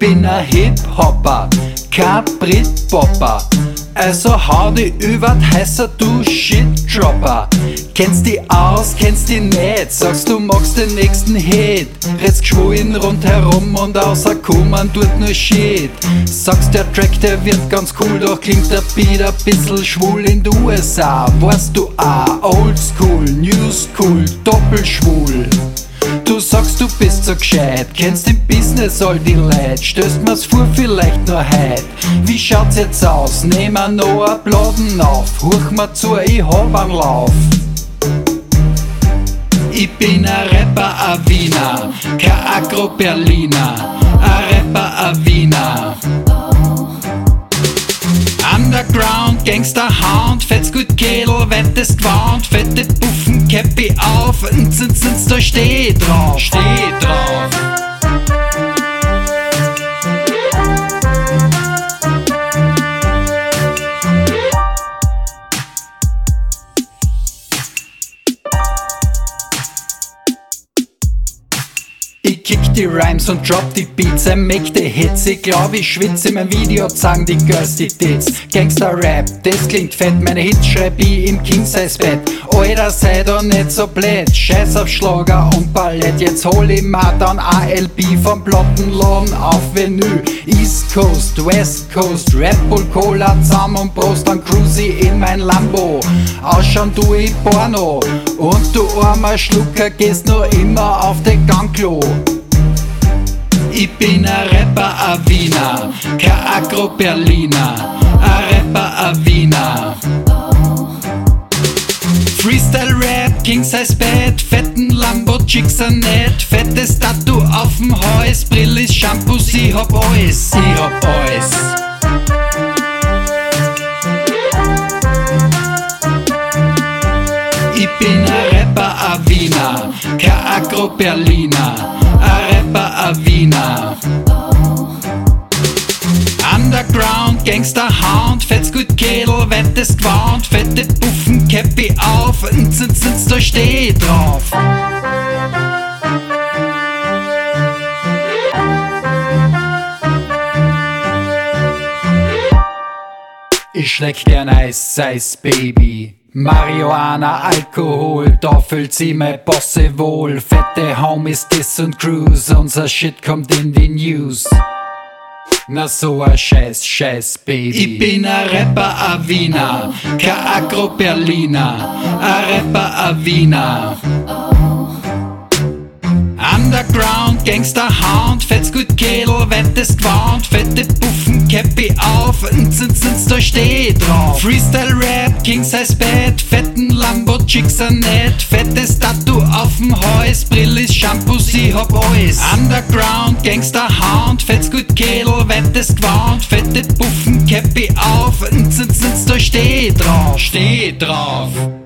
bin ein Hip-Hopper, kein Brit-Popper. Also hau die über, heißer du Shit-Dropper. Kennst die aus, kennst die nicht, sagst du magst den nächsten Hit. Redst geschwollen rundherum und außer Kummern tut nur Shit. Sagst der Track, der wird ganz cool, doch klingt der Beat ein bisschen schwul in den USA. Weißt du oldschool, new school, doppelschwul. Du sagst, du bist so gescheit, kennst im Business all die Leute, stößt mir's vor vielleicht nur heut. Wie schaut's jetzt aus? Nehm mir noch ein Bladen auf, huch mir zu, ich hab einen Lauf. Ich bin ein Rapper, ein Wiener, kein Agro-Berliner, ein Rapper, ein Wiener. Underground, Gangster Hound, fett's gut Kedel, wettest Gewand, fette Buffen, Käppi auf, da steh drauf, steh drauf. Ich kick die Rhymes und drop die Beats, I make the Hits. Ich glaub, ich schwitz in meinem Video, sagen die Girls die Tits. Gangster-Rap, das klingt fett, meine Hits schreib ich im King-Size-Bett. Alter, sei doch nicht so blöd, scheiß auf Schlager und Ballett. Jetzt hol ich mir dann ALB vom Plattenladen auf Venue. East Coast, West Coast, Red Bull, Cola zusammen und Prost, dann cruise ich in mein Lambo. Ausschauen tu ich Porno und du armer Schlucker gehst noch immer auf den Gangklo. Ich bin ein Rapper, ein Wiener, kein Agro-Berliner, ein Rapper, ein Wiener. Freestyle-Rap, King-Size-Bett, fetten Lambo-Chicks are nett, fettes Tattoo auf'm Hals, Brillis, Shampoos, ich hab alles, ich hab alles. Ich bin ein Rapper, ein Wiener, kein Agro-Berliner, ein Rapper, ein Wiener. Underground, Gangster Hound, fett's gut Kedel, wettest Gewand, fette Buffen, Käppi auf, da steh drauf. Ich schleck gern Eis, Baby. Marihuana, Alkohol, da fühlt sie mein Bosse wohl. Fette Homies, Diss und Cruise, unser Shit kommt in die News. Na so ein Scheiß, Baby. Ich bin ein Rapper, ein Wiener, kein Agro-Berliner, ein Rapper, ein Wiener. Underground, Gangster Hound, fett's gut Kedel, wettest Gewand, fette Buffen, Käppi auf, da steh drauf. Freestyle-Rap, King-Size-Bett, fetten Lambo-Chicks are nett, fettes Tattoo auf'm Hals, Brillis, Shampoos, ich hab alles. Underground, Gangster Hound, fett's gut Kedel, wettest Gewand, fette Buffen, Käppi auf, da steh drauf, steh drauf.